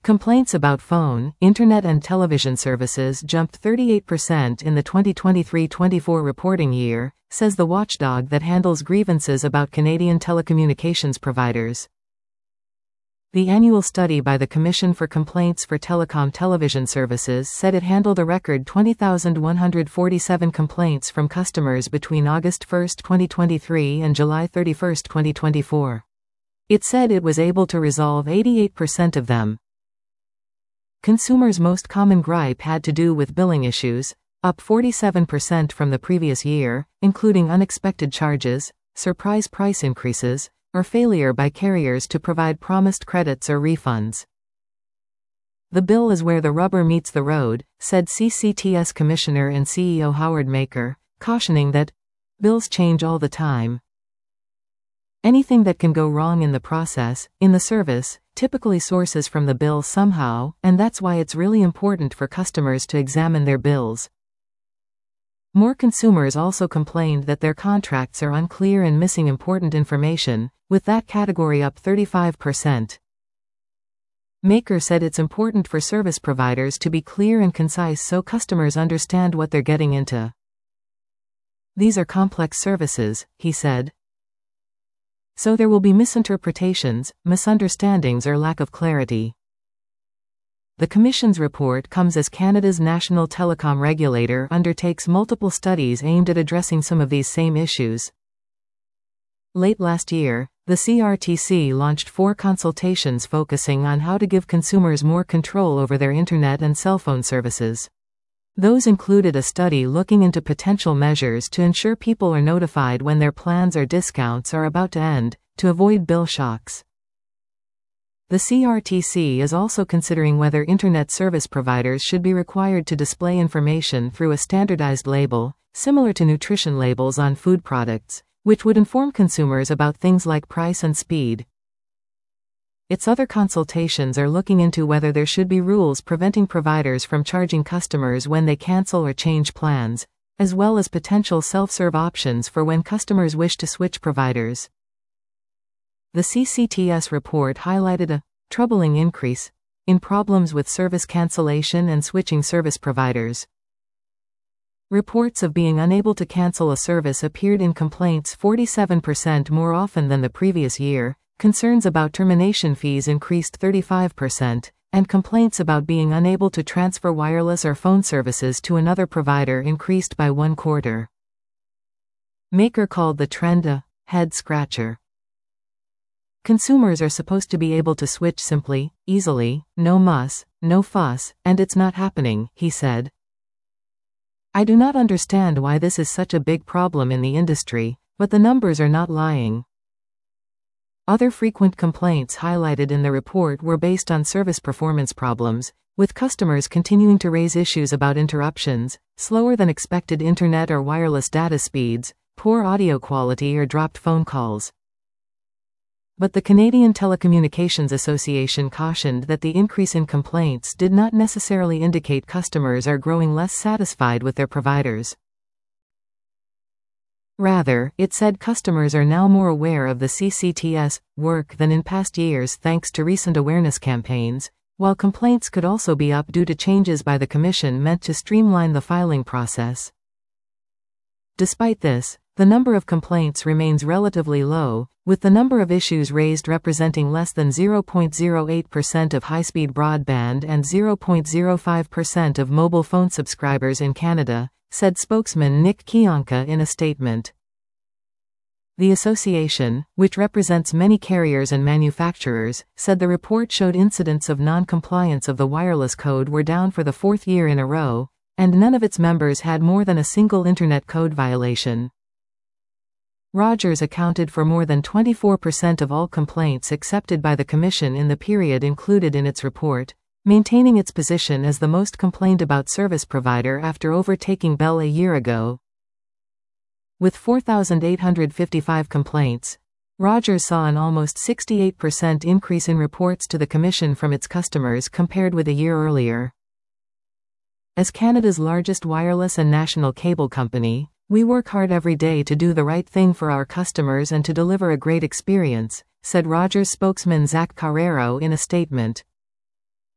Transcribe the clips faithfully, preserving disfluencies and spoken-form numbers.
Complaints about phone, internet and television services jumped thirty-eight percent in the twenty twenty-three twenty-four reporting year, says the watchdog that handles grievances about Canadian telecommunications providers. The annual study by the Commission for Complaints for Telecom Television Services said it handled a record twenty thousand one hundred forty-seven complaints from customers between August first twenty twenty-three and July thirty-first twenty twenty-four. It said it was able to resolve eighty-eight percent of them. Consumers' most common gripe had to do with billing issues, up forty-seven percent from the previous year, including unexpected charges, surprise price increases, or failure by carriers to provide promised credits or refunds. The bill is where the rubber meets the road, said C C T S Commissioner and C E O Howard Maker, cautioning that bills change all the time. Anything that can go wrong in the process, in the service, typically sources from the bill somehow, and that's why it's really important for customers to examine their bills. More consumers also complained that their contracts are unclear and missing important information, with that category up thirty-five percent. Maker said it's important for service providers to be clear and concise so customers understand what they're getting into. These are complex services, he said. So there will be misinterpretations, misunderstandings or lack of clarity. The Commission's report comes as Canada's national telecom regulator undertakes multiple studies aimed at addressing some of these same issues. Late last year, the C R T C launched four consultations focusing on how to give consumers more control over their internet and cell phone services. Those included a study looking into potential measures to ensure people are notified when their plans or discounts are about to end, to avoid bill shocks. The C R T C is also considering whether internet service providers should be required to display information through a standardized label, similar to nutrition labels on food products, which would inform consumers about things like price and speed. Its other consultations are looking into whether there should be rules preventing providers from charging customers when they cancel or change plans, as well as potential self-serve options for when customers wish to switch providers. The C C T S report highlighted a troubling increase in problems with service cancellation and switching service providers. Reports of being unable to cancel a service appeared in complaints forty-seven percent more often than the previous year. Concerns about termination fees increased thirty-five percent, and complaints about being unable to transfer wireless or phone services to another provider increased by one quarter. Maker called the trend a head-scratcher. Consumers are supposed to be able to switch simply, easily, no muss, no fuss, and it's not happening, he said. I do not understand why this is such a big problem in the industry, but the numbers are not lying. Other frequent complaints highlighted in the report were based on service performance problems, with customers continuing to raise issues about interruptions, slower than expected internet or wireless data speeds, poor audio quality or dropped phone calls. But the Canadian Telecommunications Association cautioned that the increase in complaints did not necessarily indicate customers are growing less satisfied with their providers. Rather, it said customers are now more aware of the C C T S work than in past years thanks to recent awareness campaigns, while complaints could also be up due to changes by the Commission meant to streamline the filing process. Despite this, the number of complaints remains relatively low, with the number of issues raised representing less than zero point zero eight percent of high-speed broadband and zero point zero five percent of mobile phone subscribers in Canada, said spokesman Nick Kionka in a statement. The association, which represents many carriers and manufacturers, said the report showed incidents of non-compliance of the wireless code were down for the fourth year in a row, and none of its members had more than a single internet code violation. Rogers accounted for more than twenty-four percent of all complaints accepted by the Commission in the period included in its report, maintaining its position as the most complained about service provider after overtaking Bell a year ago. With four thousand eight hundred fifty-five complaints, Rogers saw an almost sixty-eight percent increase in reports to the Commission from its customers compared with a year earlier. As Canada's largest wireless and national cable company, we work hard every day to do the right thing for our customers and to deliver a great experience, said Rogers spokesman Zach Carrero in a statement.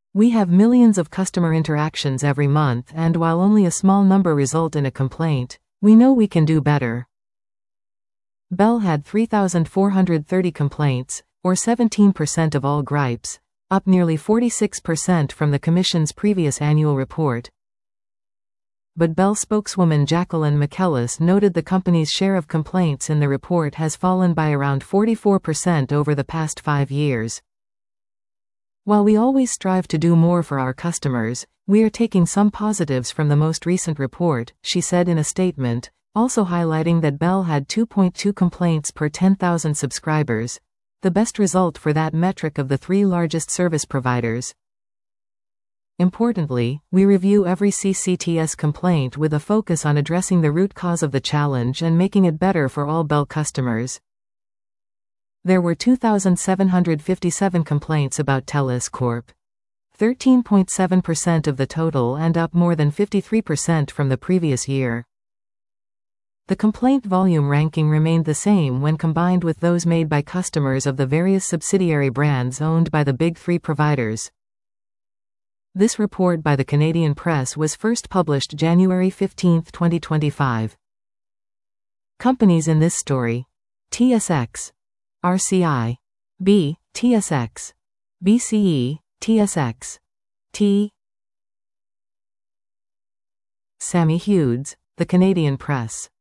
We have millions of customer interactions every month, and while only a small number result in a complaint, we know we can do better. Bell had three thousand four hundred thirty complaints, or seventeen percent of all gripes, up nearly forty-six percent from the Commission's previous annual report. But Bell spokeswoman Jacqueline McKellis noted the company's share of complaints in the report has fallen by around forty-four percent over the past five years. While we always strive to do more for our customers, we are taking some positives from the most recent report, she said in a statement, also highlighting that Bell had two point two complaints per ten thousand subscribers, the best result for that metric of the three largest service providers. Importantly, we review every C C T S complaint with a focus on addressing the root cause of the challenge and making it better for all Bell customers. There were two thousand seven hundred fifty-seven complaints about TELUS Corp, thirteen point seven percent of the total and up more than fifty-three percent from the previous year. The complaint volume ranking remained the same when combined with those made by customers of the various subsidiary brands owned by the big three providers. This report by the Canadian Press was first published January fifteenth, twenty twenty-five. Companies in this story: T S X, R C I, B, T S X, B C E, T S X, T. Sammy Hughes, The Canadian Press.